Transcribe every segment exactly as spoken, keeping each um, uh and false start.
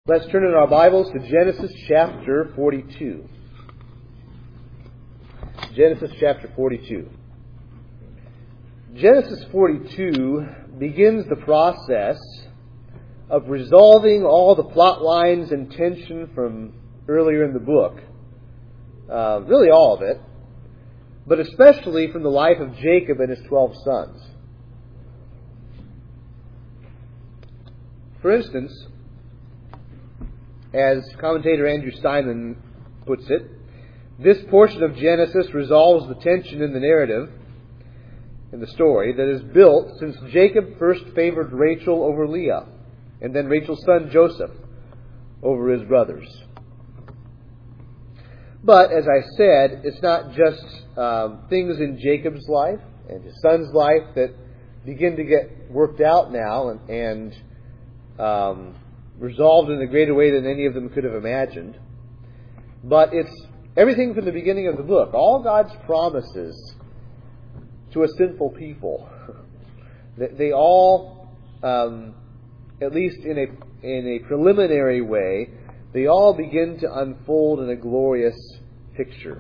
Let's turn in our Bibles to Genesis chapter forty-two. Genesis chapter forty-two. Genesis forty-two begins the process of resolving all the plot lines and tension from earlier in the book. Uh, really all of it, but especially from the life of Jacob and his twelve sons. For instance, as commentator Andrew Steinman puts it, this portion of Genesis resolves the tension in the narrative, in the story, that is built since Jacob first favored Rachel over Leah, and then Rachel's son Joseph over his brothers. But, as I said, it's not just um, things in Jacob's life and his son's life that begin to get worked out now and, and um, resolved in a greater way than any of them could have imagined. But it's everything from the beginning of the book. All God's promises to a sinful people. They all, um, at least in a in a preliminary way, they all begin to unfold in a glorious picture.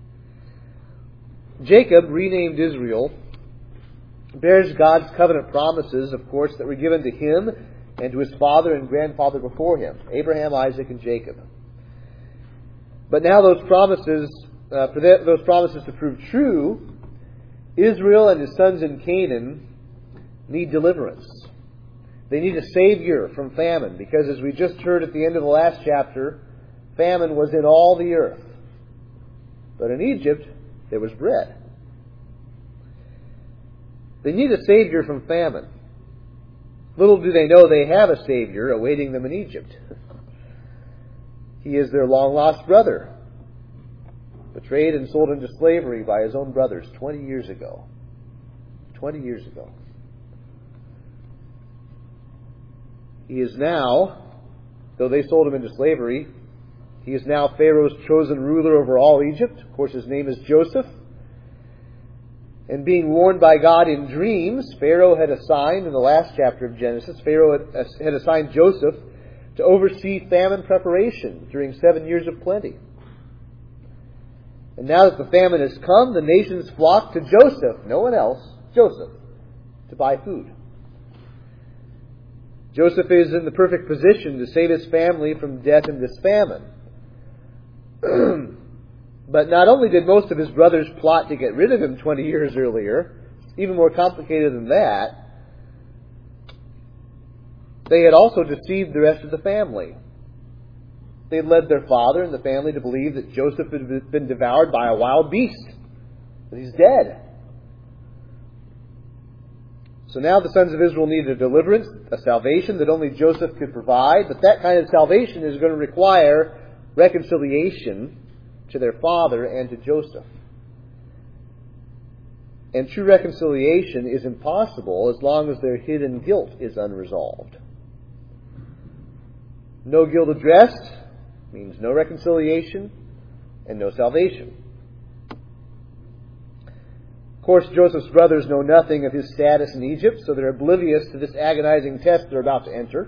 Jacob, renamed Israel, bears God's covenant promises, of course, that were given to him and to his father and grandfather before him, Abraham, Isaac, and Jacob. But now those promises, uh, for that, those promises to prove true, Israel and his sons in Canaan need deliverance. They need a Savior from famine, because as we just heard at the end of the last chapter, famine was in all the earth. But in Egypt, there was bread. They need a Savior from famine. Little do they know they have a Savior awaiting them in Egypt. He is their long-lost brother, betrayed and sold into slavery by his own brothers twenty years ago. Twenty years ago. He is now, though they sold him into slavery, he is now Pharaoh's chosen ruler over all Egypt. Of course, his name is Joseph. And being warned by God in dreams, Pharaoh had assigned, in the last chapter of Genesis, Pharaoh had, had assigned Joseph to oversee famine preparation during seven years of plenty. And now that the famine has come, the nations flock to Joseph, no one else, Joseph, to buy food. Joseph is in the perfect position to save his family from death in this famine. But not only did most of his brothers plot to get rid of him twenty years earlier, even more complicated than that, they had also deceived the rest of the family. They had led their father and the family to believe that Joseph had been devoured by a wild beast, that he's dead. So now the sons of Israel needed a deliverance, a salvation that only Joseph could provide, but that kind of salvation is going to require reconciliation to their father and to Joseph. And true reconciliation is impossible as long as their hidden guilt is unresolved. No guilt addressed means no reconciliation and no salvation. Of course, Joseph's brothers know nothing of his status in Egypt, so they're oblivious to this agonizing test they're about to enter.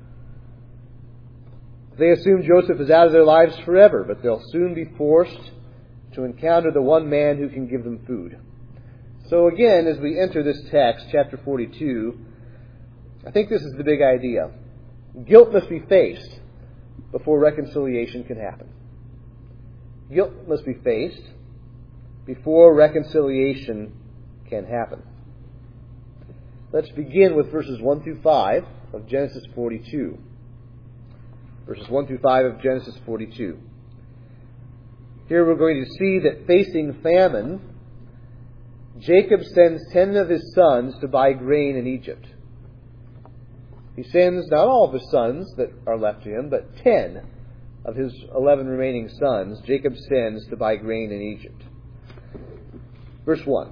They assume Joseph is out of their lives forever, but they'll soon be forced to encounter the one man who can give them food. So again, as we enter this text, chapter forty-two, I think this is the big idea. Guilt must be faced before reconciliation can happen. Guilt must be faced before reconciliation can happen. Let's begin with verses one through five of Genesis forty-two. Verses one through five of Genesis forty-two. Here we're going to see that facing famine, Jacob sends ten of his sons to buy grain in Egypt. He sends not all of his sons that are left to him, but ten of his eleven remaining sons Jacob sends to buy grain in Egypt. Verse one.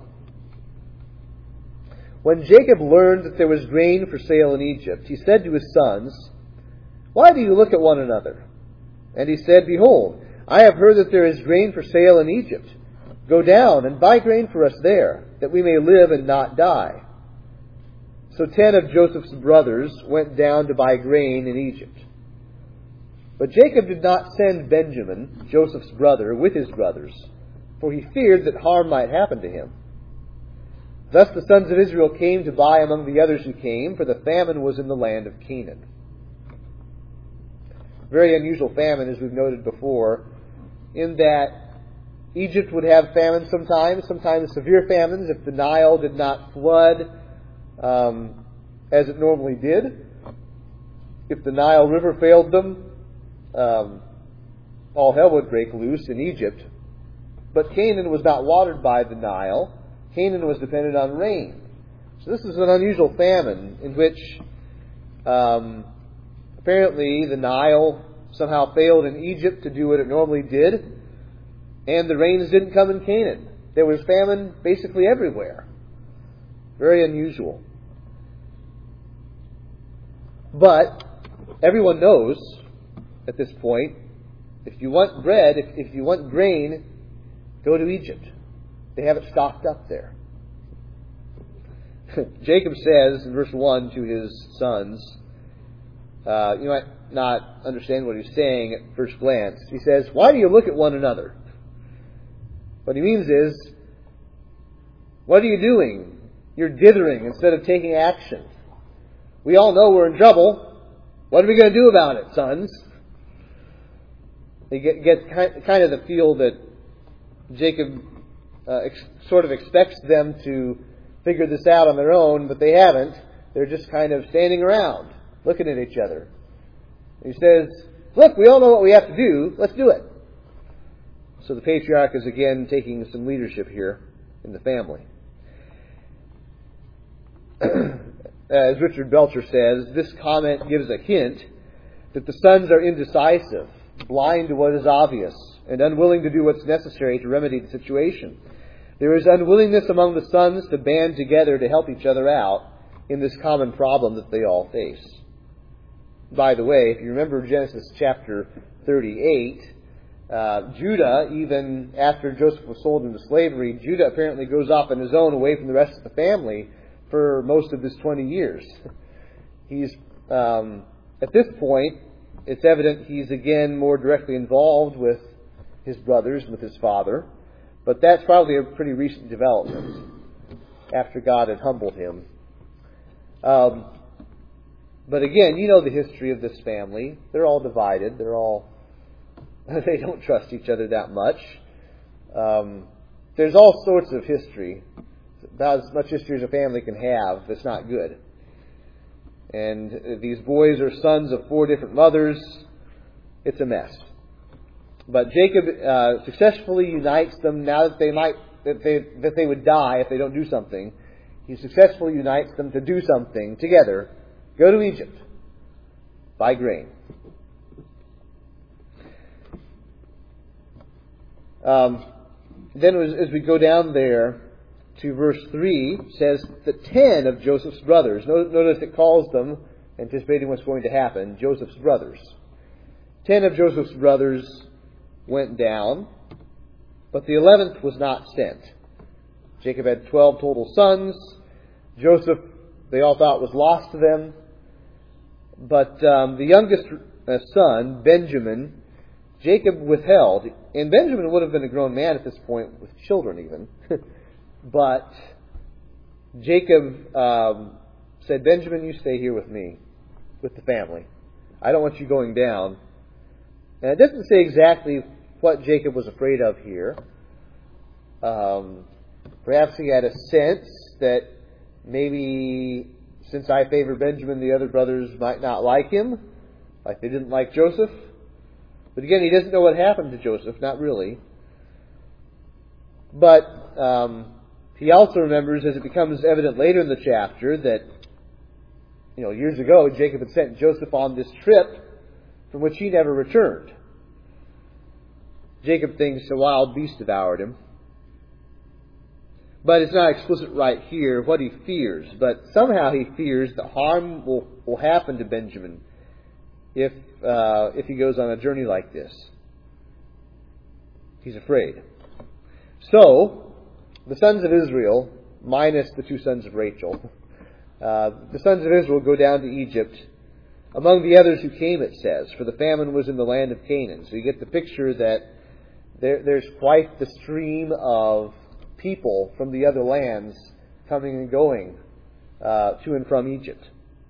When Jacob learned that there was grain for sale in Egypt, he said to his sons, "Why do you look at one another?" And he said, "Behold, I have heard that there is grain for sale in Egypt. Go down and buy grain for us there, that we may live and not die." So ten of Joseph's brothers went down to buy grain in Egypt. But Jacob did not send Benjamin, Joseph's brother, with his brothers, for he feared that harm might happen to him. Thus the sons of Israel came to buy among the others who came, for the famine was in the land of Canaan. Very unusual famine, as we've noted before, in that Egypt would have famine sometimes, sometimes severe famines if the Nile did not flood um, as it normally did. If the Nile River failed them, um, all hell would break loose in Egypt. But Canaan was not watered by the Nile. Canaan was dependent on rain. So this is an unusual famine in which um, apparently the Nile somehow failed in Egypt to do what it normally did. And the rains didn't come in Canaan. There was famine basically everywhere. Very unusual. But everyone knows at this point, if you want bread, if, if you want grain, go to Egypt. They have it stocked up there. Jacob says in verse one to his sons, uh, you might not understand what he's saying at first glance. He says, "Why do you look at one another?" What he means is, what are you doing? You're dithering instead of taking action. We all know we're in trouble. What are we going to do about it, sons? They get, get kind of the feel that Jacob uh, ex- sort of expects them to figure this out on their own, but they haven't. They're just kind of standing around, looking at each other. He says, "Look, we all know what we have to do. Let's do it." So the patriarch is again taking some leadership here in the family. As Richard Belcher says, this comment gives a hint that the sons are indecisive, blind to what is obvious, and unwilling to do what's necessary to remedy the situation. There is unwillingness among the sons to band together to help each other out in this common problem that they all face. By the way, if you remember Genesis chapter thirty-eight, Uh, Judah, even after Joseph was sold into slavery, Judah apparently goes off on his own away from the rest of the family for most of this twenty years. He's, um, at this point, it's evident he's again more directly involved with his brothers and with his father. But that's probably a pretty recent development after God had humbled him. Um, but again, you know the history of this family. They're all divided. They're all They don't trust each other that much. Um, there's all sorts of history. About as much history as a family can have that's not good. And these boys are sons of four different mothers. It's a mess. But Jacob uh, successfully unites them now that they might that they that they would die if they don't do something. He successfully unites them to do something together. Go to Egypt. Buy grain. Um, then as, as we go down there to verse three, it says that ten of Joseph's brothers, notice it calls them, anticipating what's going to happen, Joseph's brothers. Ten of Joseph's brothers went down, but the eleventh was not sent. Jacob had twelve total sons. Joseph, they all thought, was lost to them. But um, the youngest uh, son, Benjamin, Jacob withheld. And Benjamin would have been a grown man at this point, with children even. But Jacob um, said, "Benjamin, you stay here with me, with the family. I don't want you going down." And it doesn't say exactly what Jacob was afraid of here. Um, perhaps he had a sense that maybe since I favor Benjamin, the other brothers might not like him, like they didn't like Joseph. But again, he doesn't know what happened to Joseph, not really. But um, he also remembers, as it becomes evident later in the chapter, that you know years ago Jacob had sent Joseph on this trip from which he never returned. Jacob thinks a wild beast devoured him. But it's not explicit right here what he fears. But somehow he fears that harm will, will happen to Benjamin if uh, if he goes on a journey like this. He's afraid. So, the sons of Israel, minus the two sons of Rachel, uh, the sons of Israel go down to Egypt Among the others who came, it says, for the famine was in the land of Canaan. So you get the picture that there, there's quite the stream of people from the other lands coming and going uh, to and from Egypt.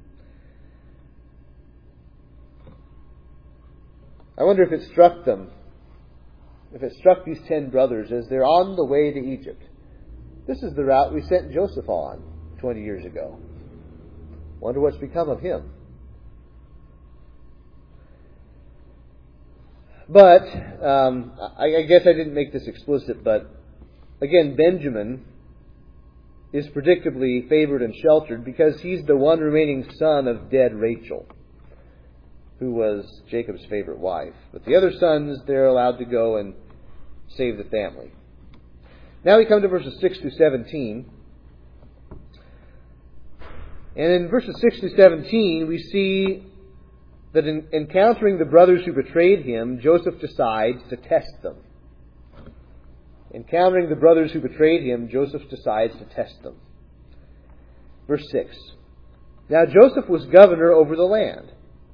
I wonder if it struck them, if it struck these ten brothers as they're on the way to Egypt. This is the route we sent Joseph on twenty years ago. Wonder what's become of him. But, um, I, I guess I didn't make this explicit, but again, Benjamin is predictably favored and sheltered because he's the one remaining son of dead Rachel, who was Jacob's favorite wife. But the other sons, they're allowed to go and save the family. Now we come to verses six through seventeen. And in verses six through seventeen, we see that in encountering the brothers who betrayed him, Joseph decides to test them. Encountering the brothers who betrayed him, Joseph decides to test them. Verse six. Now Joseph was governor over the land.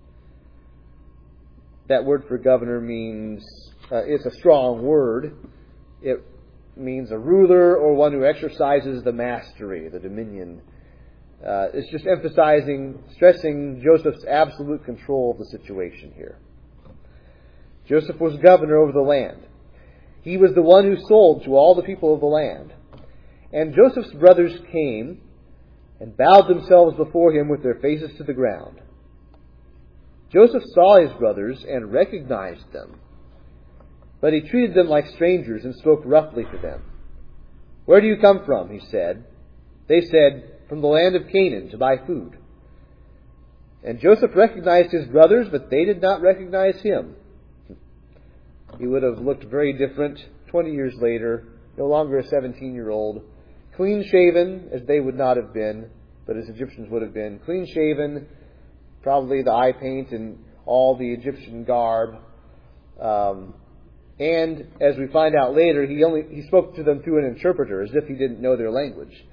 That word for governor means, uh, it's a strong word. It means a ruler or one who exercises the mastery, the dominion. Uh, it's just emphasizing, stressing Joseph's absolute control of the situation here. Joseph was governor over the land. He was the one who sold to all the people of the land. And Joseph's brothers came and bowed themselves before him with their faces to the ground. Joseph saw his brothers and recognized them, but he treated them like strangers and spoke roughly to them. "Where do you come from?" he said. They said, "From the land of Canaan to buy food." And Joseph recognized his brothers, but they did not recognize him. He would have looked very different twenty years later, no longer a seventeen-year-old, clean-shaven, as they would not have been, but as Egyptians would have been, clean-shaven, probably the eye paint and all the Egyptian garb. Um, and as we find out later, he only he spoke to them through an interpreter, as if he didn't know their language.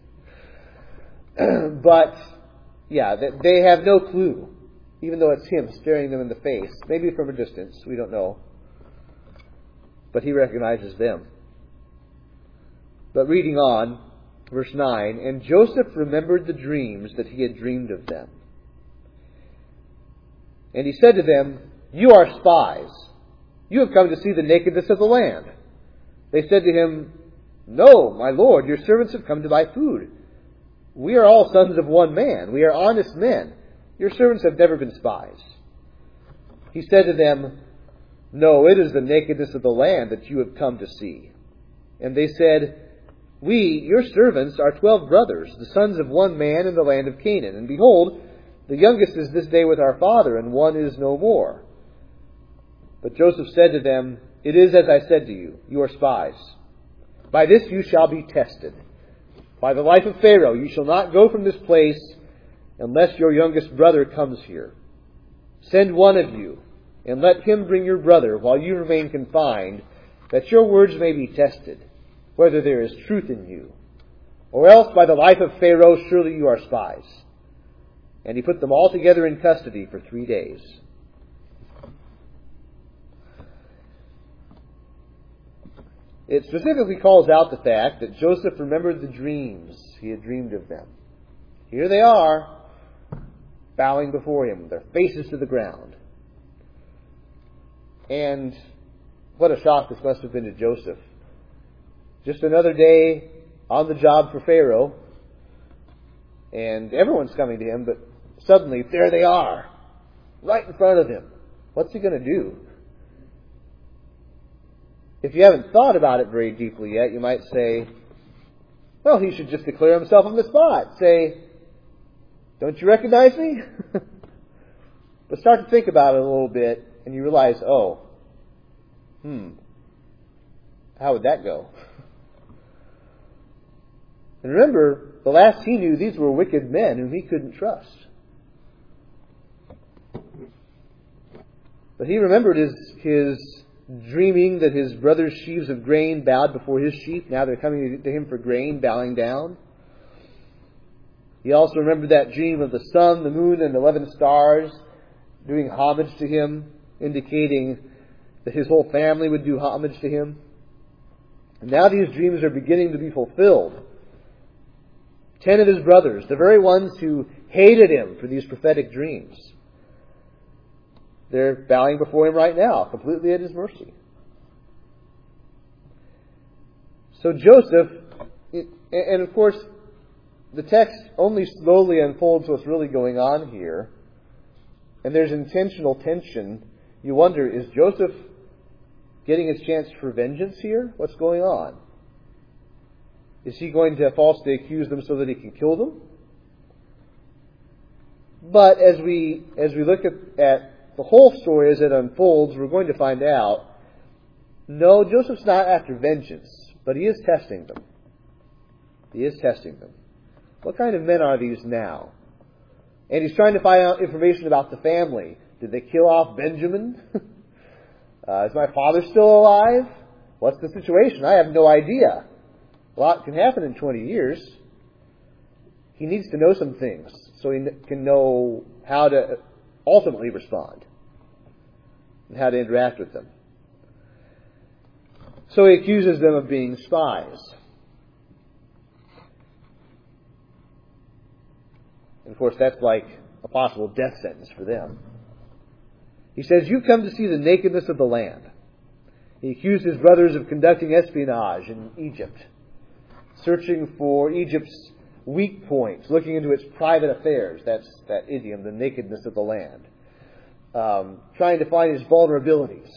But, yeah, they have no clue, even though it's him staring them in the face. Maybe from a distance, we don't know. But he recognizes them. But reading on, verse nine, and Joseph remembered the dreams that he had dreamed of them. And he said to them, "You are spies. You have come to see the nakedness of the land." They said to him, "No, my lord, your servants have come to buy food. We are all sons of one man. We are honest men. Your servants have never been spies." He said to them, "No, it is the nakedness of the land that you have come to see." And they said, "We, your servants, are twelve brothers, the sons of one man in the land of Canaan. And behold, the youngest is this day with our father, and one is no more." But Joseph said to them, "It is as I said to you, you are spies. By this you shall be tested. By the life of Pharaoh, you shall not go from this place unless your youngest brother comes here. Send one of you, and let him bring your brother while you remain confined, that your words may be tested, whether there is truth in you. Or else, by the life of Pharaoh, surely you are spies." And he put them all together in custody for three days. It specifically calls out the fact that Joseph remembered the dreams he had dreamed of them. Here they are, bowing before him, their faces to the ground. And what a shock this must have been to Joseph. Just another day on the job for Pharaoh, and everyone's coming to him, but suddenly there they are, right in front of him. What's he going to do? If you haven't thought about it very deeply yet, you might say, well, he should just declare himself on the spot. Say, "Don't you recognize me?" But start to think about it a little bit, and you realize, oh, hmm, how would that go? And remember, the last he knew, these were wicked men whom he couldn't trust. But he remembered his his dreaming that his brother's sheaves of grain bowed before his sheep. Now they're coming to him for grain, bowing down. He also remembered that dream of the sun, the moon, and eleven stars doing homage to him, indicating that his whole family would do homage to him. And now these dreams are beginning to be fulfilled. Ten of his brothers, the very ones who hated him for these prophetic dreams, they're bowing before him right now, completely at his mercy. So Joseph, and of course, the text only slowly unfolds what's really going on here. And there's intentional tension. You wonder, is Joseph getting his chance for vengeance here? What's going on? Is he going to falsely accuse them so that he can kill them? But as we as we look at, at the whole story as it unfolds, we're going to find out, no, Joseph's not after vengeance, but he is testing them. He is testing them. What kind of men are these now? And he's trying to find out information about the family. Did they kill off Benjamin? uh, is my father still alive? What's the situation? I have no idea. A lot can happen in twenty years. He needs to know some things so he can know how to ultimately respond and how to interact with them. So he accuses them of being spies. And of course, that's like a possible death sentence for them. He says, "You've come to see the nakedness of the land." He accused his brothers of conducting espionage in Egypt, searching for Egypt's weak points, looking into its private affairs. That's that idiom, the nakedness of the land. Um, trying to find his vulnerabilities.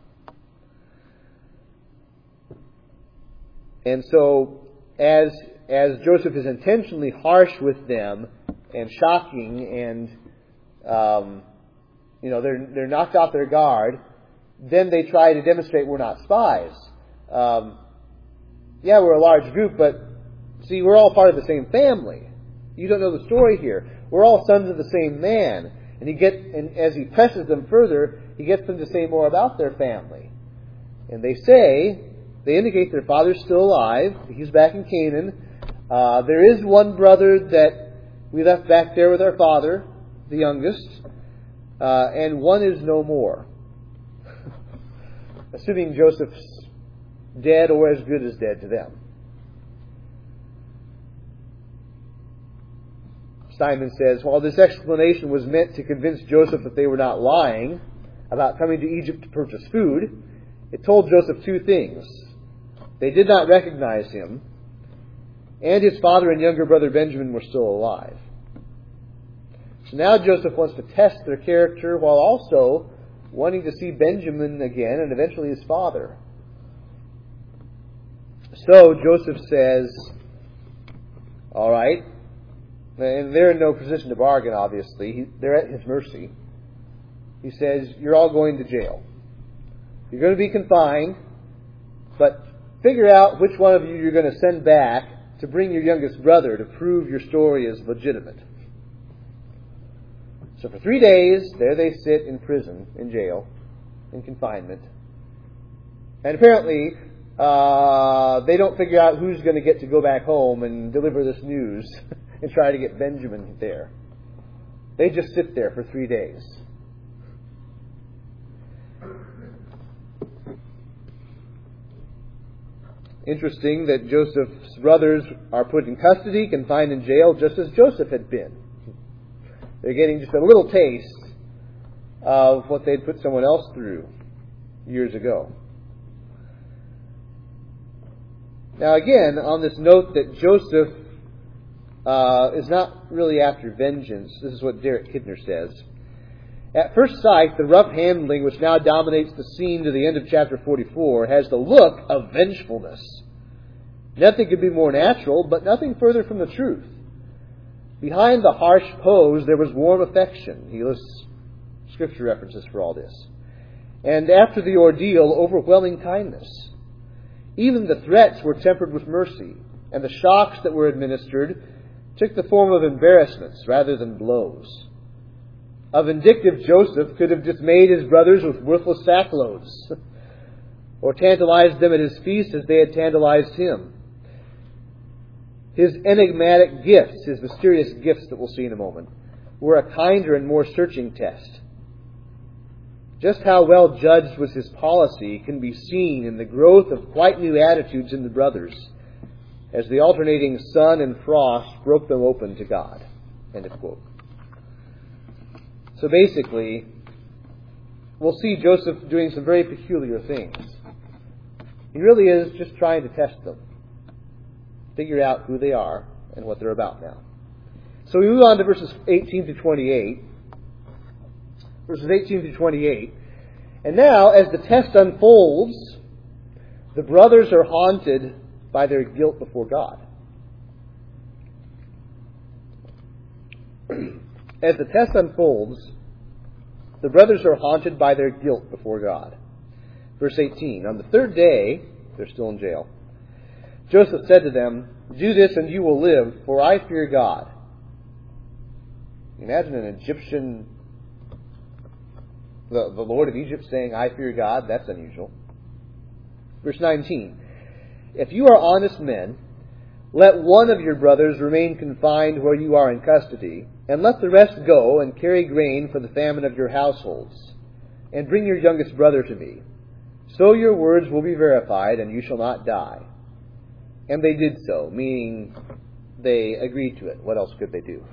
And so, as as Joseph is intentionally harsh with them and shocking, and um, you know they're they're knocked off their guard, then they try to demonstrate we're not spies. Um, yeah, we're a large group, but see, we're all part of the same family. You don't know the story here. We're all sons of the same man. And he get, and as he presses them further, he gets them to say more about their family. And they say, they indicate their father's still alive. He's back in Canaan. Uh, there is one brother that we left back there with our father, the youngest, uh, and one is no more. Assuming Joseph's dead or as good as dead to them. Simon says, while this explanation was meant to convince Joseph that they were not lying about coming to Egypt to purchase food, it told Joseph two things. They did not recognize him, and his father and younger brother Benjamin were still alive. So now Joseph wants to test their character while also wanting to see Benjamin again and eventually his father. So Joseph says, all right, and they're in no position to bargain, obviously. He, they're at his mercy. He says, you're all going to jail. You're going to be confined, but figure out which one of you you're going to send back to bring your youngest brother to prove your story is legitimate. So for three days, there they sit in prison, in jail, in confinement. And apparently, uh, they don't figure out who's going to get to go back home and deliver this news and try to get Benjamin there. They just sit there for three days. Interesting that Joseph's brothers are put in custody, confined in jail, just as Joseph had been. They're getting just a little taste of what they'd put someone else through years ago. Now again, on this note that Joseph uh, is not really after vengeance, this is what Derek Kidner says. At first sight, the rough handling which now dominates the scene to the end of chapter forty-four has the look of vengefulness. Nothing could be more natural, but nothing further from the truth. Behind the harsh pose, there was warm affection. He lists scripture references for all this. And after the ordeal, overwhelming kindness. Even the threats were tempered with mercy, and the shocks that were administered took the form of embarrassments rather than blows. A vindictive Joseph could have dismayed his brothers with worthless sackloads, or tantalized them at his feast as they had tantalized him. His enigmatic gifts, his mysterious gifts that we'll see in a moment, were a kinder and more searching test. Just how well judged was his policy can be seen in the growth of quite new attitudes in the brothers, as the alternating sun and frost broke them open to God. End of quote. So basically, we'll see Joseph doing some very peculiar things. He really is just trying to test them, figure out who they are and what they're about now. So we move on to verses eighteen to twenty-eight. Verses eighteen to twenty-eight. And now, as the test unfolds, the brothers are haunted by their guilt before God. As the test unfolds, the brothers are haunted by their guilt before God. Verse eighteen, on the third day, they're still in jail, Joseph said to them, "Do this and you will live, for I fear God." Imagine an Egyptian, the, the Lord of Egypt saying, "I fear God." That's unusual. Verse nineteen, "If you are honest men, let one of your brothers remain confined where you are in custody, and let the rest go and carry grain for the famine of your households, and bring your youngest brother to me. So your words will be verified, and you shall not die." And they did so, meaning they agreed to it. What else could they do?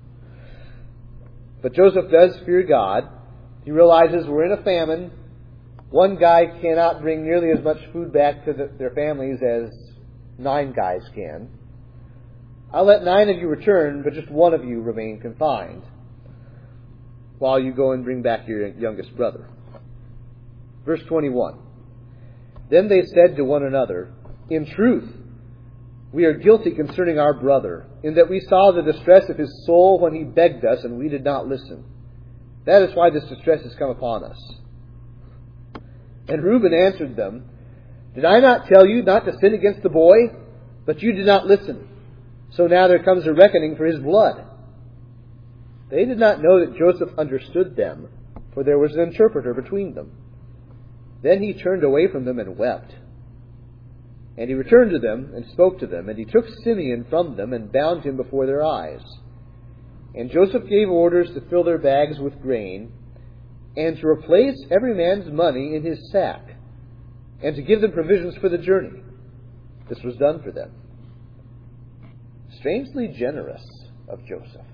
But Joseph does fear God. He realizes we're in a famine. One guy cannot bring nearly as much food back to the, their families as nine guys can. I'll let nine of you return, but just one of you remain confined, while you go and bring back your youngest brother. Verse twenty-one. Then they said to one another, "In truth, we are guilty concerning our brother, in that we saw the distress of his soul when he begged us, and we did not listen. That is why this distress has come upon us." And Reuben answered them, "Did I not tell you not to sin against the boy? But you did not listen. So now there comes a reckoning for his blood." They did not know that Joseph understood them, for there was an interpreter between them. Then he turned away from them and wept. And he returned to them and spoke to them, and he took Simeon from them and bound him before their eyes. And Joseph gave orders to fill their bags with grain, and to replace every man's money in his sack, and to give them provisions for the journey. This was done for them. Strangely generous of Joseph.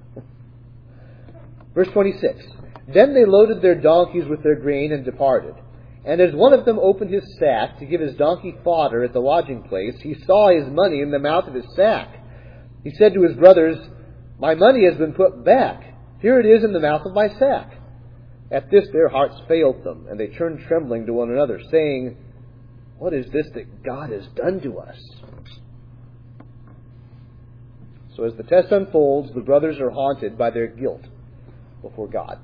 Verse twenty-six. Then they loaded their donkeys with their grain and departed. And as one of them opened his sack to give his donkey fodder at the lodging place, he saw his money in the mouth of his sack. He said to his brothers, "My money has been put back. Here it is in the mouth of my sack." At this their hearts failed them, and they turned trembling to one another, saying, "What is this that God has done to us?" So as the test unfolds, the brothers are haunted by their guilt before God.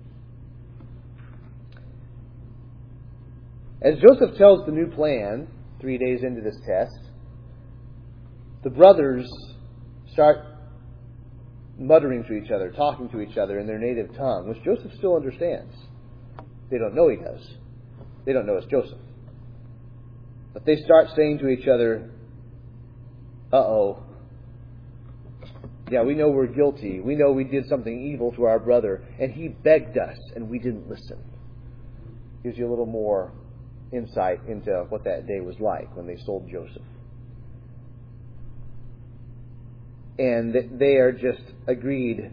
As Joseph tells the new plan, three days into this test, the brothers start muttering to each other, talking to each other in their native tongue, which Joseph still understands. They don't know he does. They don't know it's Joseph. But they start saying to each other, "Uh-oh. Yeah, we know we're guilty. We know we did something evil to our brother, and he begged us, and we didn't listen." Gives you a little more insight into what that day was like when they sold Joseph. And they are just agreed,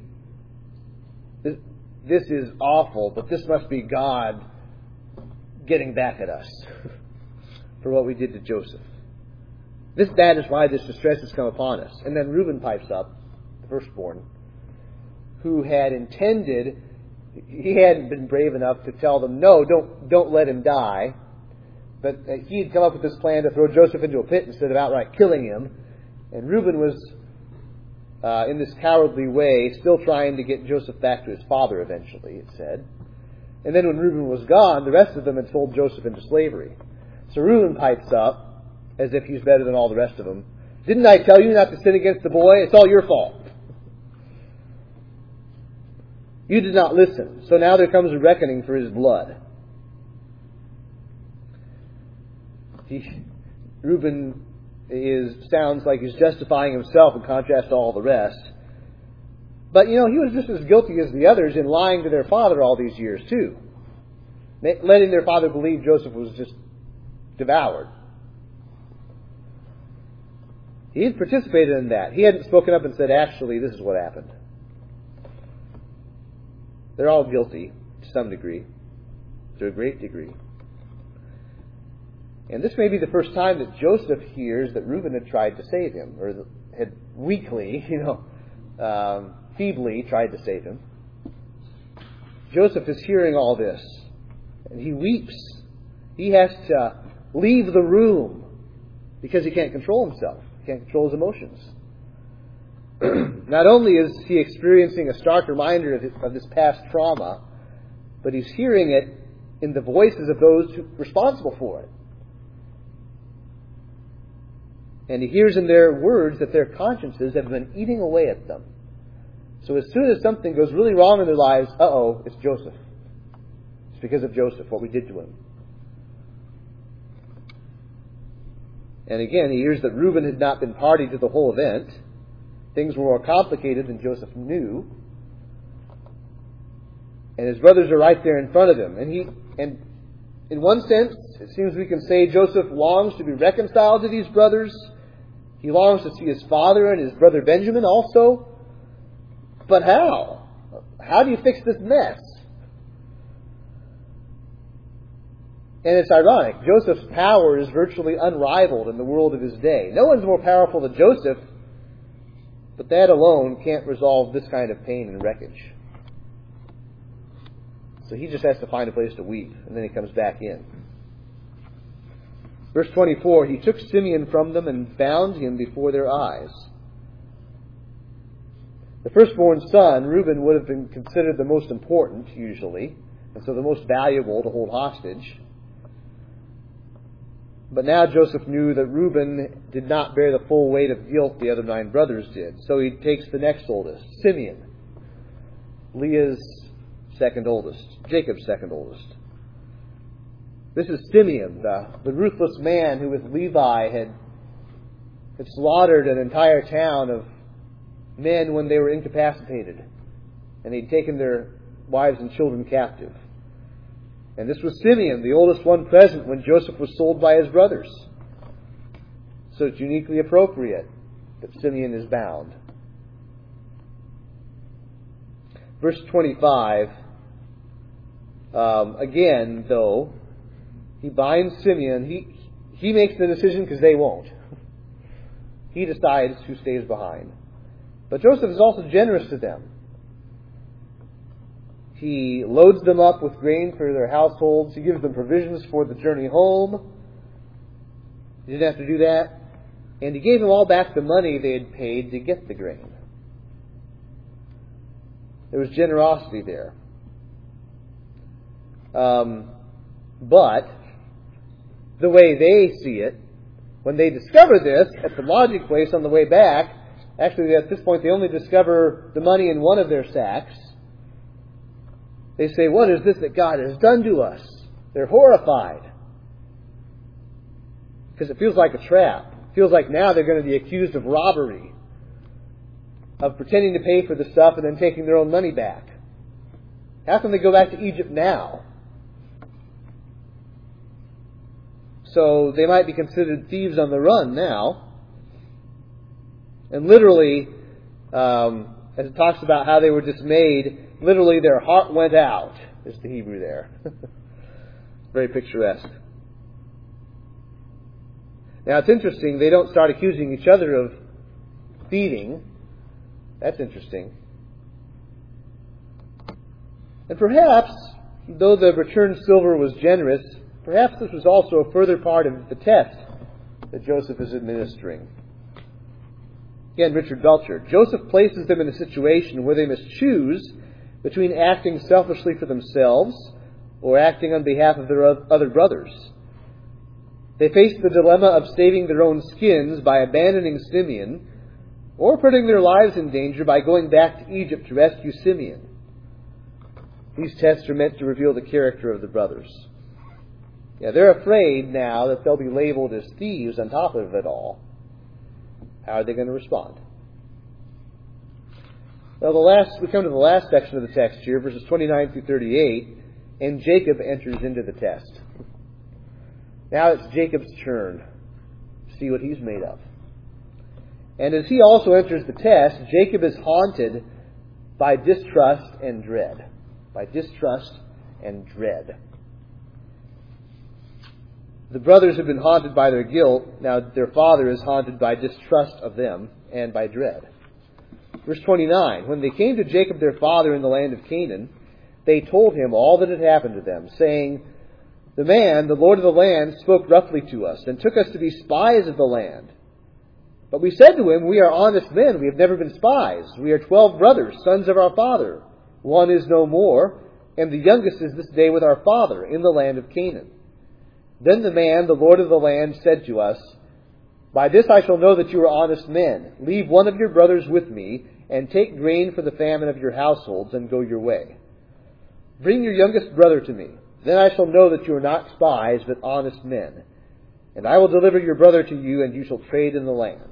this is awful, but this must be God getting back at us for what we did to Joseph. This, that is why this distress has come upon us. And then Reuben pipes up, the firstborn, who had intended, he hadn't been brave enough to tell them, "No, don't, don't let him die." But he had come up with this plan to throw Joseph into a pit instead of outright killing him. And Reuben was, uh, in this cowardly way, still trying to get Joseph back to his father eventually, it said. And then when Reuben was gone, the rest of them had sold Joseph into slavery. So Reuben pipes up, as if he's better than all the rest of them. "Didn't I tell you not to sin against the boy? It's all your fault. You did not listen. So now there comes a reckoning for his blood." He, Reuben is, sounds like he's justifying himself in contrast to all the rest. But, you know, he was just as guilty as the others in lying to their father all these years, too. letting their father believe Joseph was just devoured. He had participated in that. He hadn't spoken up and said, actually, this is what happened. They're all guilty to some degree, to a great degree. And this may be the first time that Joseph hears that Reuben had tried to save him, or had weakly, you know, um, feebly tried to save him. Joseph is hearing all this, and he weeps. He has to leave the room because he can't control himself. He can't control his emotions. Not only is he experiencing a stark reminder of, his, of this past trauma, but he's hearing it in the voices of those who are responsible for it. And he hears in their words that their consciences have been eating away at them. So as soon as something goes really wrong in their lives, uh-oh, it's Joseph. It's because of Joseph, what we did to him. And again, he hears that Reuben had not been party to the whole event. Things were more complicated than Joseph knew. And his brothers are right there in front of him. And he, and in one sense, it seems we can say Joseph longs to be reconciled to these brothers. He longs to see his father and his brother Benjamin also. But how? How do you fix this mess? And it's ironic. Joseph's power is virtually unrivaled in the world of his day. No one's more powerful than Joseph, but that alone can't resolve this kind of pain and wreckage. So he just has to find a place to weep, and then he comes back in. Verse twenty-four, he took Simeon from them and bound him before their eyes. The firstborn son, Reuben, would have been considered the most important, usually, and so the most valuable to hold hostage. But now Joseph knew that Reuben did not bear the full weight of guilt the other nine brothers did. So he takes the next oldest, Simeon, Leah's second oldest, Jacob's second oldest. This is Simeon, the, the ruthless man who with Levi had, had slaughtered an entire town of men when they were incapacitated. And he'd taken their wives and children captive. And this was Simeon, the oldest one present when Joseph was sold by his brothers. So it's uniquely appropriate that Simeon is bound. Verse twenty-five, um, again, though, he binds Simeon. He, he makes the decision because they won't. He decides who stays behind. But Joseph is also generous to them. He loads them up with grain for their households. He gives them provisions for the journey home. He didn't have to do that. And he gave them all back the money they had paid to get the grain. There was generosity there. Um, but the way they see it, when they discover this at the lodging place on the way back, actually at this point they only discover the money in one of their sacks. They say, what is this that God has done to us? They're horrified. Because it feels like a trap. It feels like now they're going to be accused of robbery. Of pretending to pay for the stuff and then taking their own money back. How can they go back to Egypt now? So they might be considered thieves on the run now. And literally, um, as it talks about how they were dismayed, literally their heart went out, is the Hebrew there. Very picturesque. Now it's interesting, they don't start accusing each other of thieving. That's interesting. And perhaps, though the returned silver was generous, perhaps this was also a further part of the test that Joseph is administering. Again, Richard Belcher. Joseph places them in a situation where they must choose between acting selfishly for themselves or acting on behalf of their other brothers. They face the dilemma of saving their own skins by abandoning Simeon or putting their lives in danger by going back to Egypt to rescue Simeon. These tests are meant to reveal the character of the brothers. Yeah, they're afraid now that they'll be labeled as thieves on top of it all. How are they going to respond? Well, the last we come to the last section of the text here, verses twenty-nine through thirty-eight. and Jacob enters into the test. Now it's Jacob's turn to see what he's made of. And as he also enters the test, Jacob is haunted by distrust and dread. By distrust and dread. The brothers have been haunted by their guilt. Now their father is haunted by distrust of them and by dread. Verse twenty-nine, when they came to Jacob their father in the land of Canaan, they told him all that had happened to them, saying, the man, the Lord of the land, spoke roughly to us and took us to be spies of the land. But we said to him, we are honest men, we have never been spies. We are twelve brothers, sons of our father. One is no more, and the youngest is this day with our father in the land of Canaan. Then the man, the Lord of the land, said to us, by this I shall know that you are honest men. Leave one of your brothers with me, and take grain for the famine of your households, and go your way. Bring your youngest brother to me. Then I shall know that you are not spies, but honest men. And I will deliver your brother to you, and you shall trade in the land.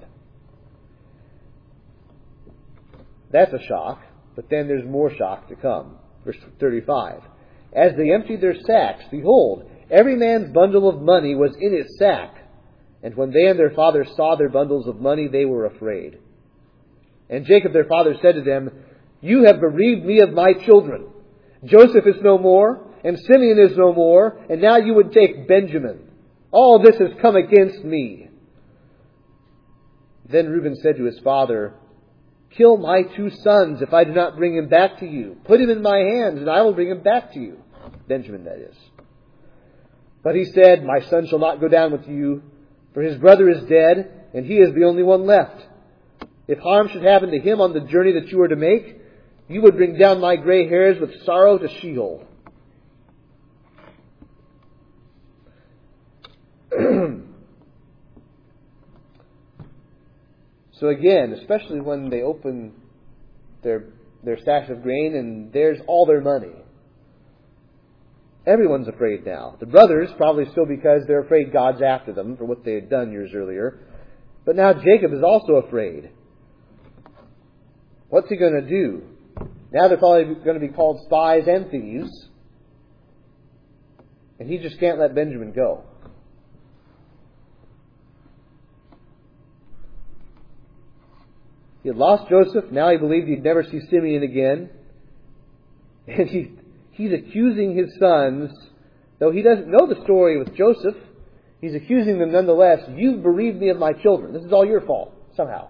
That's a shock, but then there's more shock to come. Verse thirty-five. As they emptied their sacks, behold, every man's bundle of money was in his sack. And when they and their father saw their bundles of money, they were afraid. And Jacob their father said to them, you have bereaved me of my children. Joseph is no more, and Simeon is no more, and now you would take Benjamin. All this has come against me. Then Reuben said to his father, kill my two sons if I do not bring him back to you. Put him in my hands, and I will bring him back to you. Benjamin, that is. But he said, my son shall not go down with you, for his brother is dead, and he is the only one left. If harm should happen to him on the journey that you are to make, you would bring down my gray hairs with sorrow to Sheol. So again, especially when they open their their stash of grain and there's all their money. Everyone's afraid now. The brothers, probably still because they're afraid God's after them for what they had done years earlier. But now Jacob is also afraid. What's he going to do? Now they're probably going to be called spies and thieves. And he just can't let Benjamin go. He had lost Joseph. Now he believed he'd never see Simeon again. And he, he's accusing his sons, though he doesn't know the story with Joseph, he's accusing them nonetheless. You've bereaved me of my children. This is all your fault, somehow.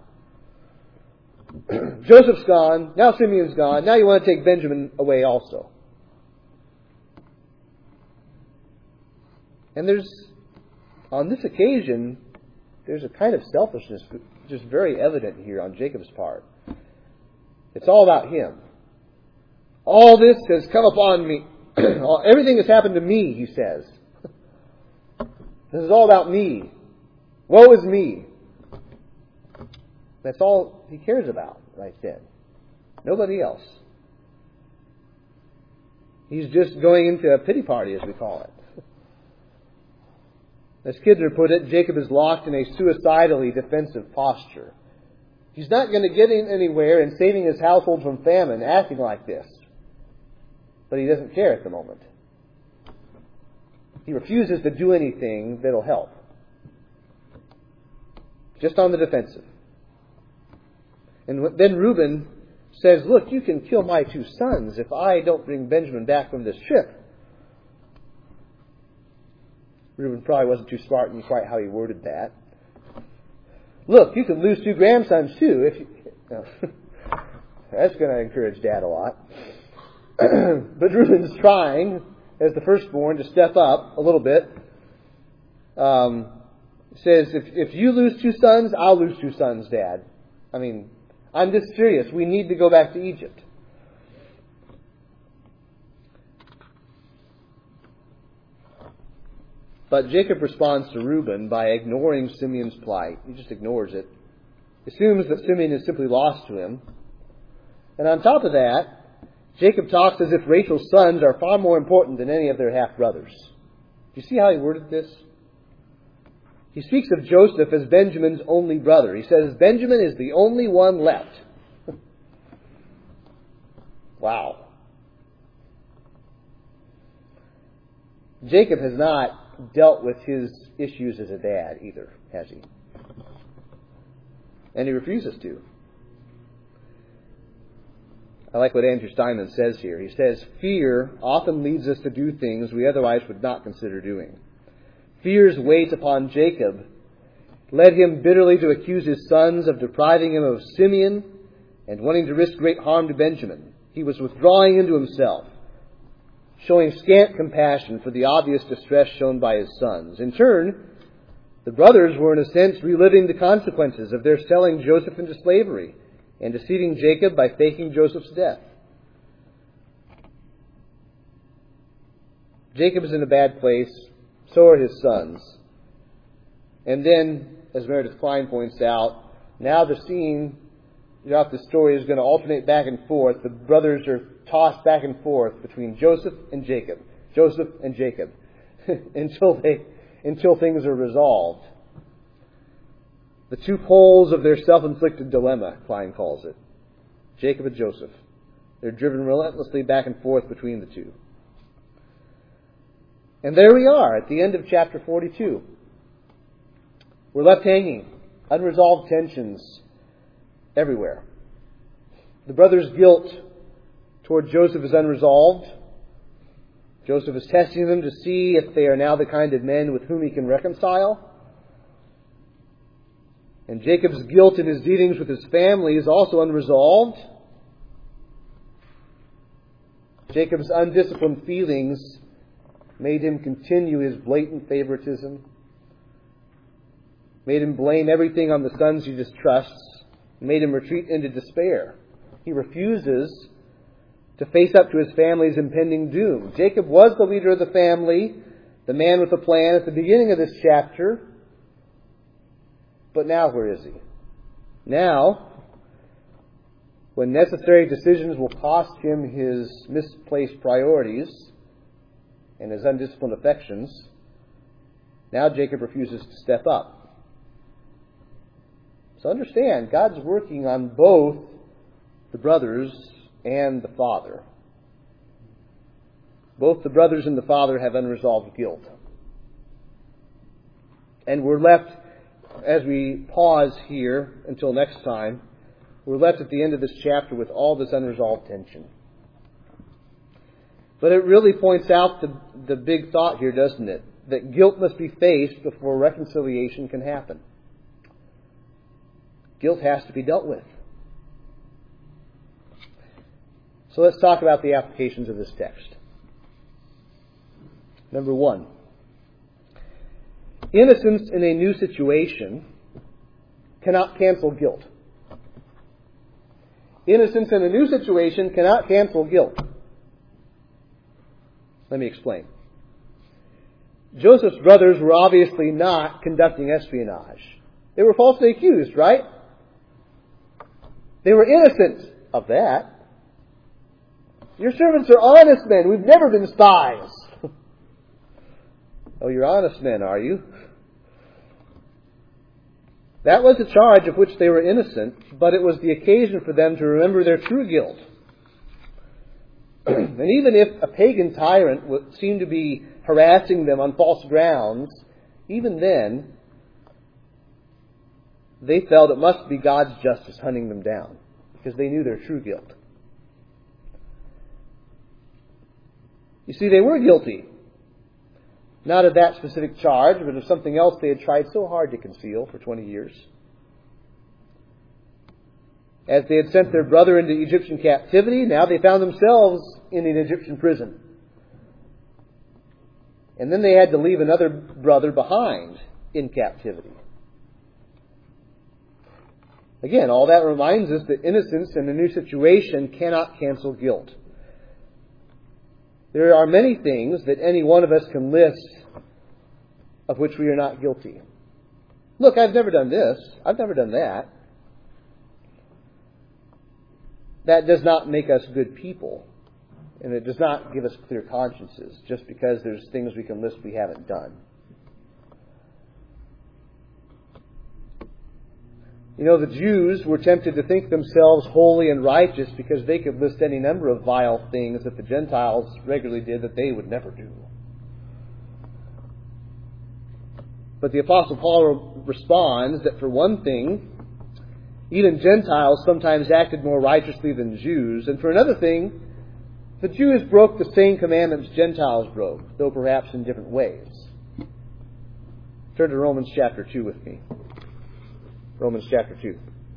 Joseph's gone. Now Simeon's gone. Now you want to take Benjamin away also. And there's, on this occasion, there's a kind of selfishness just very evident here on Jacob's part. It's all about him. All this has come upon me. Everything has happened to me, he says. This is all about me. Woe is me. That's all he cares about right then. Nobody else. He's just going into a pity party, as we call it. As Kidner put it, Jacob is locked in a suicidally defensive posture. He's not going to get in anywhere in saving his household from famine acting like this. But he doesn't care at the moment. He refuses to do anything that'll help. Just on the defensive. And then Reuben says, look, you can kill my two sons if I don't bring Benjamin back from this trip. Reuben probably wasn't too smart in quite how he worded that. Look, you can lose two grandsons too. If you, no. That's going to encourage Dad a lot. But Reuben's trying, as the firstborn, to step up a little bit. Um, says, if, if you lose two sons, I'll lose two sons, Dad. I mean, I'm just serious. We need to go back to Egypt. But Jacob responds to Reuben by ignoring Simeon's plight. He just ignores it. Assumes that Simeon is simply lost to him. And on top of that, Jacob talks as if Rachel's sons are far more important than any of their half-brothers. Do you see how he worded this? He speaks of Joseph as Benjamin's only brother. He says, Benjamin is the only one left. Wow. Jacob has not dealt with his issues as a dad either, has he? And he refuses to. I like what Andrew Steinman says here. He says, fear often leads us to do things we otherwise would not consider doing. Fear's weight upon Jacob led him bitterly to accuse his sons of depriving him of Simeon and wanting to risk great harm to Benjamin. He was withdrawing into himself, showing scant compassion for the obvious distress shown by his sons. In turn, the brothers were in a sense reliving the consequences of their selling Joseph into slavery and deceiving Jacob by faking Joseph's death. Jacob is in a bad place, so are his sons. And then, as Meredith Klein points out, now the scene throughout the story is going to alternate back and forth. The brothers are tossed back and forth between Joseph and Jacob, Joseph and Jacob, until they, until things are resolved. The two poles of their self-inflicted dilemma, Klein calls it. Jacob and Joseph. They're driven relentlessly back and forth between the two. And there we are at the end of chapter forty-two. We're left hanging. Unresolved tensions everywhere. The brothers' guilt toward Joseph is unresolved. Joseph is testing them to see if they are now the kind of men with whom he can reconcile. And Jacob's guilt in his dealings with his family is also unresolved. Jacob's undisciplined feelings made him continue his blatant favoritism, made him blame everything on the sons he distrusts, made him retreat into despair. He refuses to face up to his family's impending doom. Jacob was the leader of the family, the man with a plan at the beginning of this chapter. But now where is he? Now, when necessary decisions will cost him his misplaced priorities and his undisciplined affections, now Jacob refuses to step up. So understand, God's working on both the brothers and the father. Both the brothers and the father have unresolved guilt. And we're left, as we pause here until next time, we're left at the end of this chapter with all this unresolved tension. But it really points out the, the big thought here, doesn't it? That guilt must be faced before reconciliation can happen. Guilt has to be dealt with. So let's talk about the applications of this text. Number one. Innocence in a new situation cannot cancel guilt. Innocence in a new situation cannot cancel guilt. Let me explain. Joseph's brothers were obviously not conducting espionage. They were falsely accused, right? They were innocent of that. Your servants are honest men. We've never been spies. Oh, you're honest men, are you? That was the charge of which they were innocent, but it was the occasion for them to remember their true guilt. And even if a pagan tyrant would seem to be harassing them on false grounds, even then, they felt it must be God's justice hunting them down, because they knew their true guilt. You see, they were guilty. Not of that specific charge, but of something else they had tried so hard to conceal for twenty years. As they had sent their brother into Egyptian captivity, now they found themselves in an Egyptian prison. And then they had to leave another brother behind in captivity. Again, all that reminds us that innocence in a new situation cannot cancel guilt. There are many things that any one of us can list of which we are not guilty. Look, I've never done this. I've never done that. That does not make us good people. And it does not give us clear consciences just because there's things we can list we haven't done. You know, the Jews were tempted to think themselves holy and righteous because they could list any number of vile things that the Gentiles regularly did that they would never do. But the Apostle Paul responds that for one thing, even Gentiles sometimes acted more righteously than Jews, and for another thing, the Jews broke the same commandments Gentiles broke, though perhaps in different ways. Turn to Romans chapter two with me. Romans chapter two.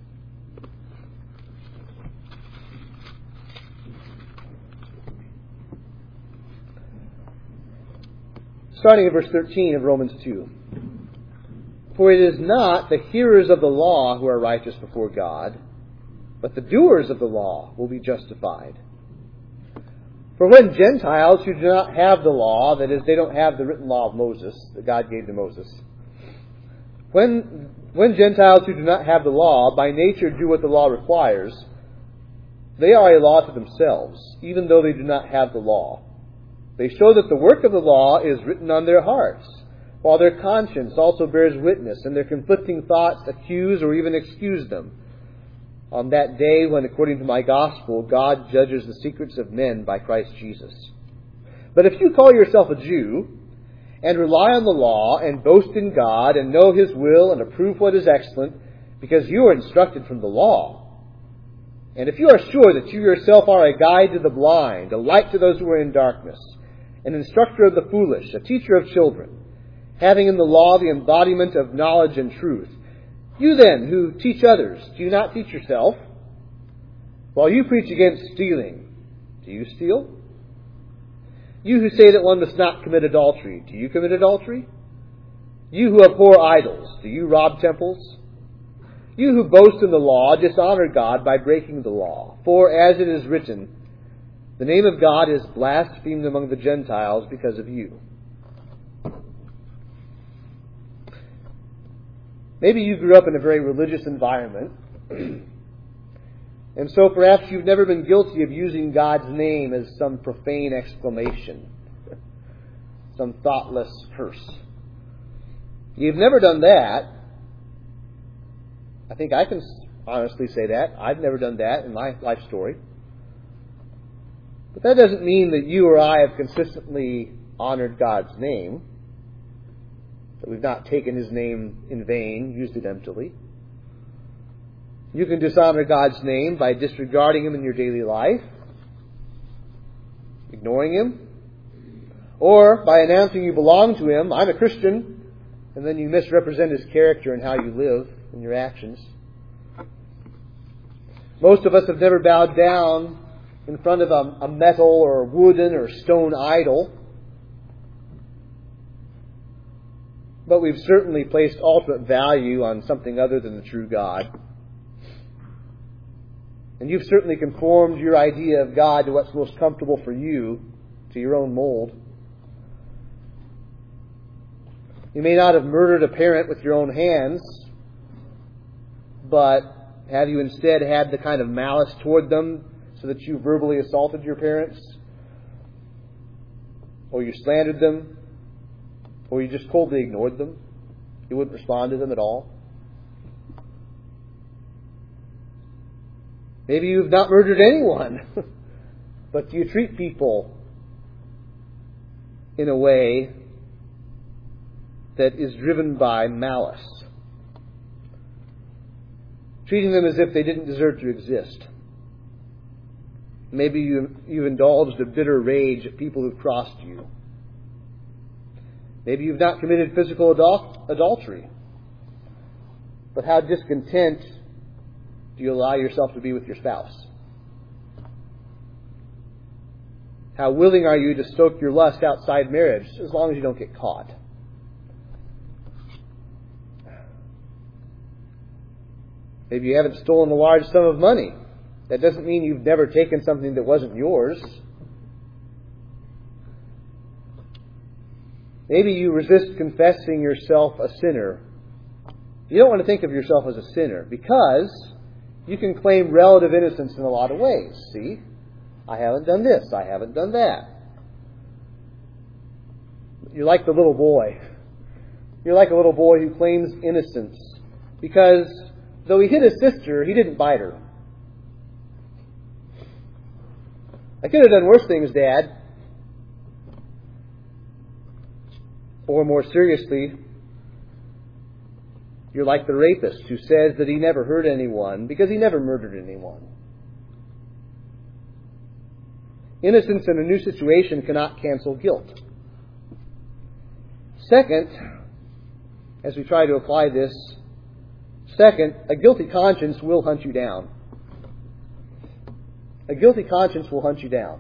Starting at verse thirteen of Romans two. For it is not the hearers of the law who are righteous before God, but the doers of the law will be justified. For when Gentiles who do not have the law, that is, they don't have the written law of Moses that God gave to Moses, when, when Gentiles who do not have the law by nature do what the law requires, they are a law to themselves, even though they do not have the law. They show that the work of the law is written on their hearts, while their conscience also bears witness, and their conflicting thoughts accuse or even excuse them. On that day when, according to my gospel, God judges the secrets of men by Christ Jesus. But if you call yourself a Jew, and rely on the law, and boast in God, and know His will, and approve what is excellent, because you are instructed from the law, and if you are sure that you yourself are a guide to the blind, a light to those who are in darkness, an instructor of the foolish, a teacher of children, having in the law the embodiment of knowledge and truth, you then, who teach others, do you not teach yourself? While you preach against stealing, do you steal? You who say that one must not commit adultery, do you commit adultery? You who abhor idols, do you rob temples? You who boast in the law dishonor God by breaking the law. For as it is written, the name of God is blasphemed among the Gentiles because of you. Maybe you grew up in a very religious environment, and so perhaps you've never been guilty of using God's name as some profane exclamation, some thoughtless curse. You've never done that. I think I can honestly say that. I've never done that in my life story. But that doesn't mean that you or I have consistently honored God's name, that we've not taken His name in vain, used it emptily. You can dishonor God's name by disregarding Him in your daily life, ignoring Him, or by announcing you belong to Him, I'm a Christian, and then you misrepresent His character and how you live and your actions. Most of us have never bowed down in front of a, a metal or wooden or stone idol, but we've certainly placed ultimate value on something other than the true God. And you've certainly conformed your idea of God to what's most comfortable for you, to your own mold. You may not have murdered a parent with your own hands, but have you instead had the kind of malice toward them so that you verbally assaulted your parents? Or you slandered them? Or you just coldly ignored them? You wouldn't respond to them at all? Maybe you've not murdered anyone, but you treat people in a way that is driven by malice, treating them as if they didn't deserve to exist. Maybe you, you've indulged a bitter rage at people who've crossed you. Maybe you've not committed physical adul- adultery. But how discontent do you allow yourself to be with your spouse? How willing are you to stoke your lust outside marriage, as long as you don't get caught? Maybe you haven't stolen a large sum of money. That doesn't mean you've never taken something that wasn't yours. Maybe you resist confessing yourself a sinner. You don't want to think of yourself as a sinner because you can claim relative innocence in a lot of ways. See? I haven't done this. I haven't done that. You're like the little boy. You're like a little boy who claims innocence because though he hit his sister, he didn't bite her. I could have done worse things, Dad. Or more seriously, You're like the rapist who says that he never hurt anyone because he never murdered anyone. Innocence in a new situation cannot cancel guilt. Second, as we try to apply this, second, a guilty conscience will hunt you down. A guilty conscience will hunt you down.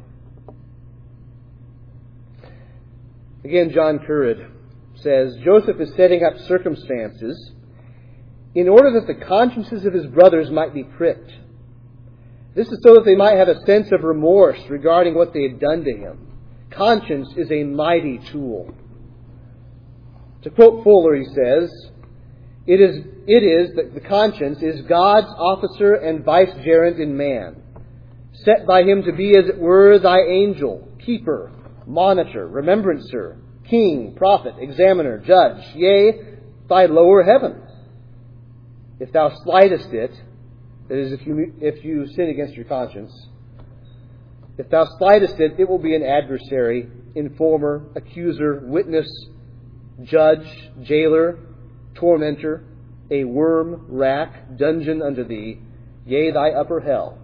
Again, John Currid says, Joseph is setting up circumstances in order that the consciences of his brothers might be pricked. This is so that they might have a sense of remorse regarding what they had done to him. Conscience is a mighty tool. To quote Fuller, he says, It is, it is that the conscience is God's officer and vicegerent in man, set by him to be, as it were, thy angel, keeper, monitor, remembrancer, king, prophet, examiner, judge, yea, thy lower heaven. If thou slightest it, that is, if you, if you sin against your conscience, if thou slightest it, it will be an adversary, informer, accuser, witness, judge, jailer, tormentor, a worm, rack, dungeon unto thee, yea, thy upper hell.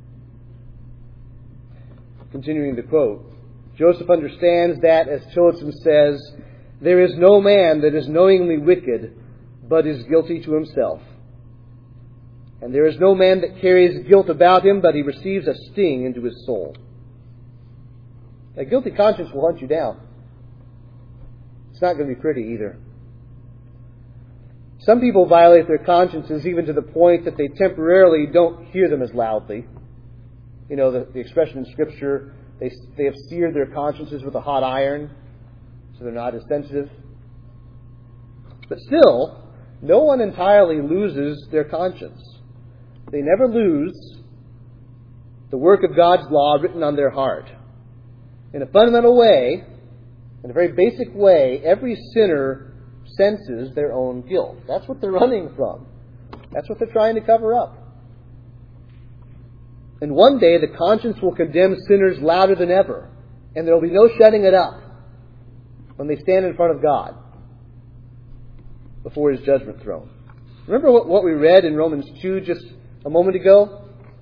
Continuing the quote, Joseph understands that, as Tillotson says, there is no man that is knowingly wicked, but is guilty to himself. And there is no man that carries guilt about him, but he receives a sting into his soul. A guilty conscience will hunt you down. It's not going to be pretty either. Some people violate their consciences even to the point that they temporarily don't hear them as loudly. You know, the, the expression in Scripture, they, they have seared their consciences with a hot iron, so they're not as sensitive. But still, no one entirely loses their conscience. They never lose the work of God's law written on their heart. In a fundamental way, in a very basic way, every sinner senses their own guilt. That's what they're running from. That's what they're trying to cover up. And one day the conscience will condemn sinners louder than ever, and there will be no shutting it up when they stand in front of God before His judgment throne. Remember what, what we read in Romans two just a moment ago?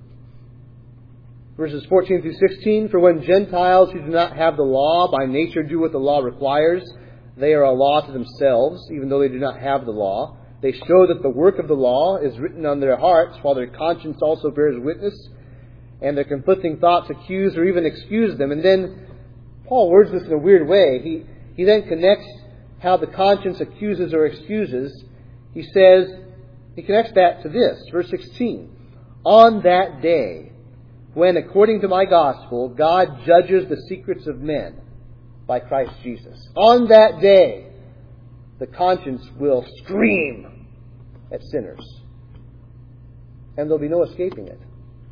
Verses fourteen through sixteen, For when Gentiles who do not have the law by nature do what the law requires, they are a law to themselves, even though they do not have the law. They show that the work of the law is written on their hearts, while their conscience also bears witness, and their conflicting thoughts accuse or even excuse them. And then Paul words this in a weird way. He, he then connects how the conscience accuses or excuses. He says, he connects that to this, verse sixteen. On that day, when, according to my gospel, God judges the secrets of men by Christ Jesus. On that day, the conscience will scream at sinners. And there'll be no escaping it.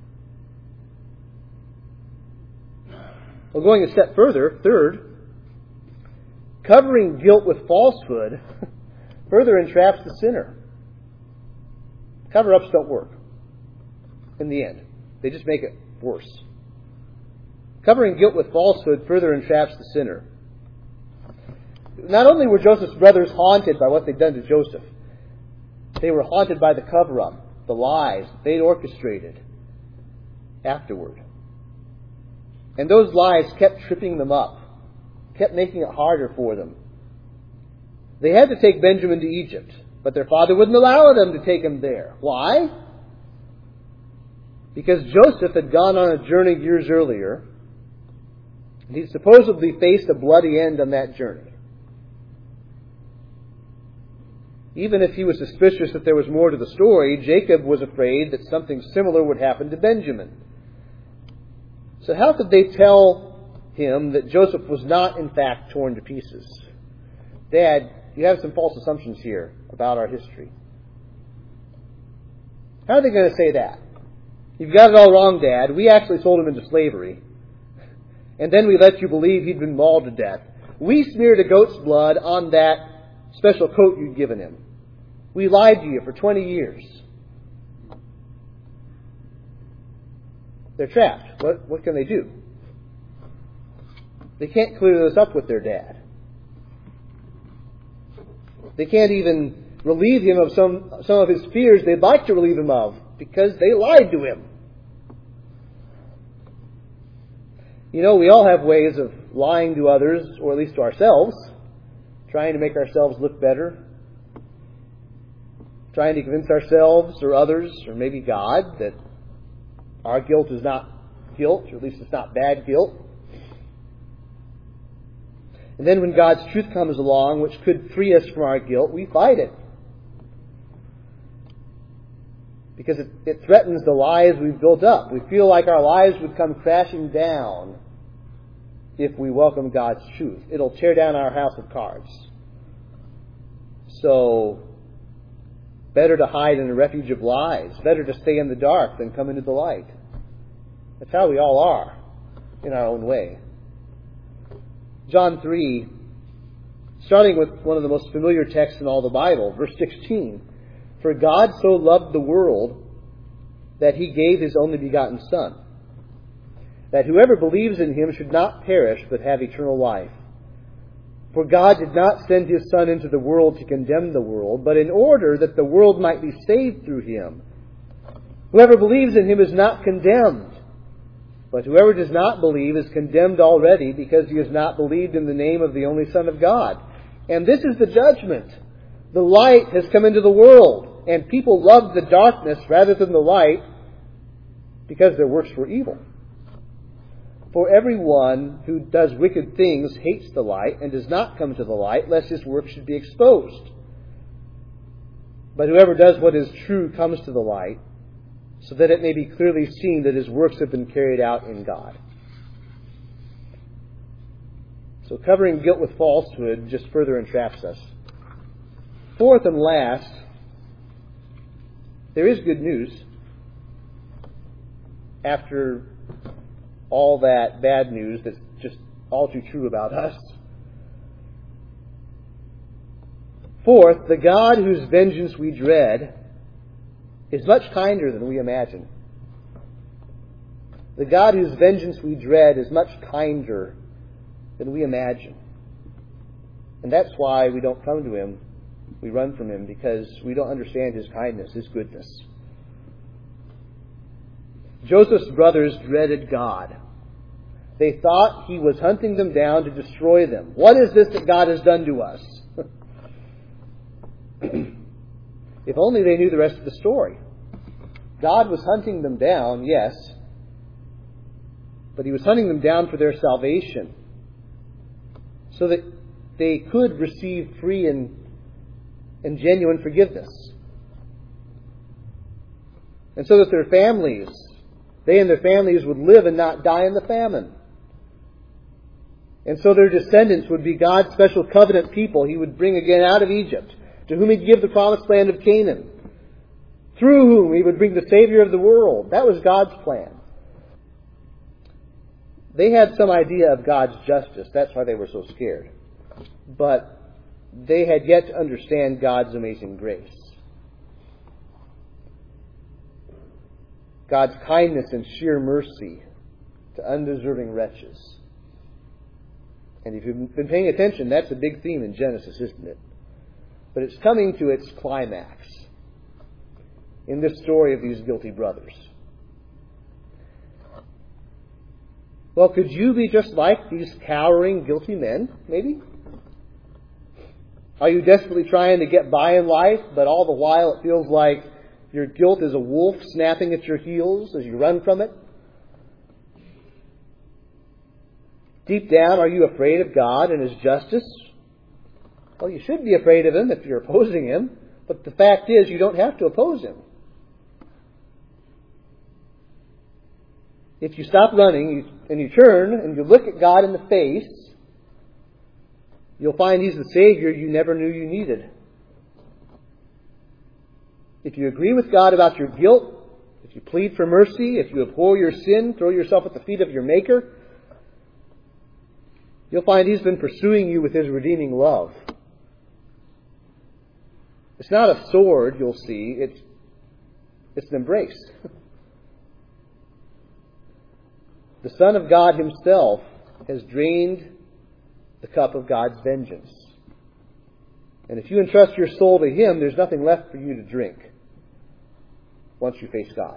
Well, going a step further, third, covering guilt with falsehood further entraps the sinner. Cover-ups don't work in the end. They just make it worse. Covering guilt with falsehood further entraps the sinner. Not only were Joseph's brothers haunted by what they'd done to Joseph, they were haunted by the cover-up, the lies they'd orchestrated afterward. And those lies kept tripping them up, kept making it harder for them. They had to take Benjamin to Egypt, but their father wouldn't allow them to take him there. Why? Because Joseph had gone on a journey years earlier, and he supposedly faced a bloody end on that journey. Even if he was suspicious that there was more to the story, Jacob was afraid that something similar would happen to Benjamin. So how could they tell him that Joseph was not, in fact, torn to pieces? Dad, you have some false assumptions here about our history. How are they going to say that? You've got it all wrong, Dad. We actually sold him into slavery. And then we let you believe he'd been mauled to death. We smeared a goat's blood on that special coat you'd given him. We lied to you for twenty years. They're trapped. What, what can they do? They can't clear this up with their dad. They can't even relieve him of some, some of his fears they'd like to relieve him of, because they lied to him. You know, we all have ways of lying to others, or at least to ourselves, trying to make ourselves look better, trying to convince ourselves or others, or maybe God, that our guilt is not guilt, or at least it's not bad guilt. And then when God's truth comes along, which could free us from our guilt, we fight it. Because it, it threatens the lies we've built up. We feel like our lives would come crashing down if we welcome God's truth. It'll tear down our house of cards. So, better to hide in a refuge of lies. Better to stay in the dark than come into the light. That's how we all are, in our own way. John three, starting with one of the most familiar texts in all the Bible, verse sixteen. For God so loved the world that He gave His only begotten Son, that whoever believes in Him should not perish but have eternal life. For God did not send His Son into the world to condemn the world, but in order that the world might be saved through Him. Whoever believes in Him is not condemned, but whoever does not believe is condemned already, because he has not believed in the name of the only Son of God. And this is the judgment. The light has come into the world, and people loved the darkness rather than the light, because their works were evil. For everyone who does wicked things hates the light, and does not come to the light, lest his works should be exposed. But whoever does what is true comes to the light, so that it may be clearly seen that his works have been carried out in God. So covering guilt with falsehood just further entraps us. Fourth and last, there is good news. After all that bad news that's just all too true about us. Fourth, the God whose vengeance we dread is much kinder than we imagine. The God whose vengeance we dread is much kinder than we imagine. And that's why we don't come to Him. We run from Him, because we don't understand His kindness, His goodness. Joseph's brothers dreaded God. They thought He was hunting them down to destroy them. What is this that God has done to us? If only they knew the rest of the story. God was hunting them down, yes, but He was hunting them down for their salvation, so that they could receive free and, and genuine forgiveness. And so that their families, they and their families would live and not die in the famine. And so their descendants would be God's special covenant people He would bring again out of Egypt, to whom He'd give the promised land of Canaan, through whom He would bring the Savior of the world. That was God's plan. They had some idea of God's justice. That's why they were so scared. But they had yet to understand God's amazing grace. God's kindness and sheer mercy to undeserving wretches. And if you've been paying attention, that's a big theme in Genesis, isn't it? But it's coming to its climax in this story of these guilty brothers. Well, could you be just like these cowering, guilty men, maybe? Are you desperately trying to get by in life, but all the while it feels like your guilt is a wolf snapping at your heels as you run from it? Deep down, are you afraid of God and His justice? Well, you should be afraid of Him if you're opposing Him, but the fact is you don't have to oppose Him. If you stop running and you turn and you look at God in the face, you'll find He's the Savior you never knew you needed. If you agree with God about your guilt, if you plead for mercy, if you abhor your sin, throw yourself at the feet of your Maker, you'll find He's been pursuing you with His redeeming love. It's not a sword, you'll see. It's, it's an embrace. The Son of God Himself has drained the cup of God's vengeance. And if you entrust your soul to Him, there's nothing left for you to drink once you face God.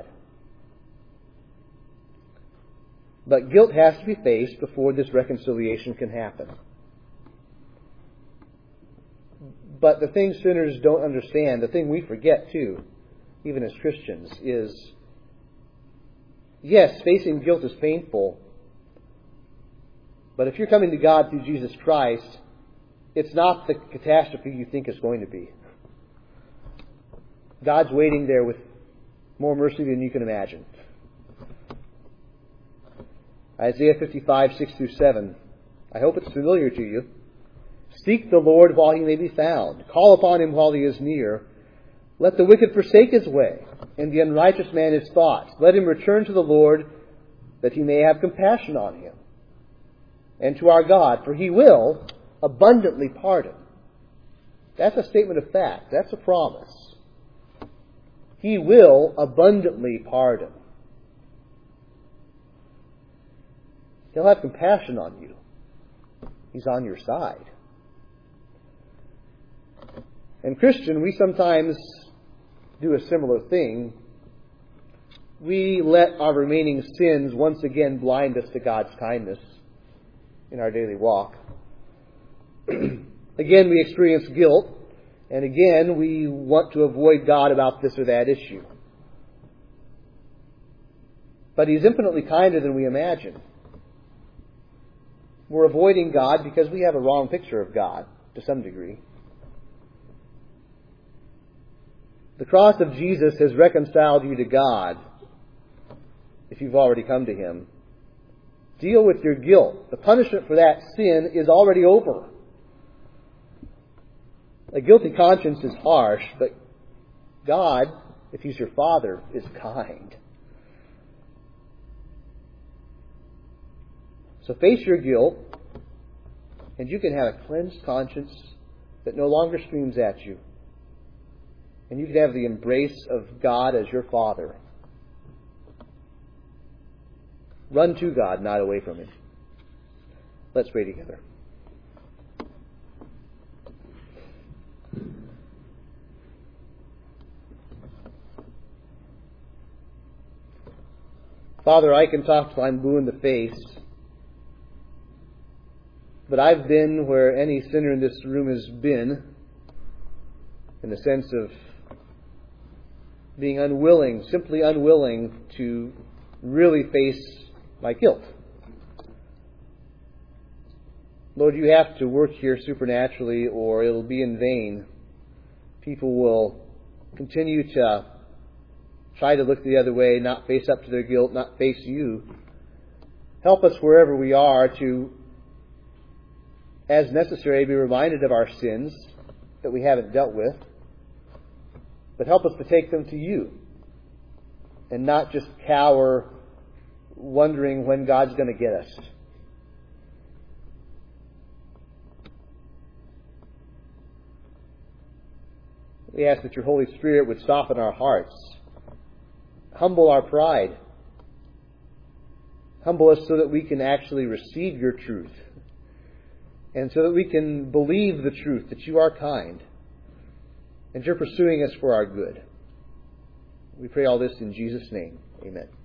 But guilt has to be faced before this reconciliation can happen. But the thing sinners don't understand, the thing we forget too, even as Christians, is yes, facing guilt is painful, but if you're coming to God through Jesus Christ, it's not the catastrophe you think it's going to be. God's waiting there with more mercy than you can imagine. Isaiah fifty-five, six through seven. I hope it's familiar to you. Seek the Lord while He may be found. Call upon Him while He is near. Let the wicked forsake his way, and the unrighteous man his thoughts. Let him return to the Lord, that He may have compassion on him, and to our God, for He will abundantly pardon. That's a statement of fact. That's a promise. He will abundantly pardon. He'll have compassion on you. He's on your side. And Christian, we sometimes do a similar thing. We let our remaining sins once again blind us to God's kindness in our daily walk. Again, we experience guilt, and again, we want to avoid God about this or that issue. But He's infinitely kinder than we imagine. We're avoiding God because we have a wrong picture of God, to some degree. The cross of Jesus has reconciled you to God, if you've already come to Him. Deal with your guilt. The punishment for that sin is already over. A guilty conscience is harsh, but God, if He's your Father, is kind. So face your guilt, and you can have a cleansed conscience that no longer screams at you. And you can have the embrace of God as your Father. Run to God, not away from Him. Let's pray together. Father, I can talk till I'm blue in the face, but I've been where any sinner in this room has been, in the sense of being unwilling, simply unwilling to really face my guilt. Lord, you have to work here supernaturally or it'll be in vain. People will continue to try to look the other way, not face up to their guilt, not face you. Help us wherever we are to, as necessary, be reminded of our sins that we haven't dealt with. But help us to take them to you and not just cower wondering when God's going to get us. We ask that your Holy Spirit would soften our hearts, humble our pride, humble us so that we can actually receive your truth, and so that we can believe the truth that you are kind and you're pursuing us for our good. We pray all this in Jesus' name. Amen.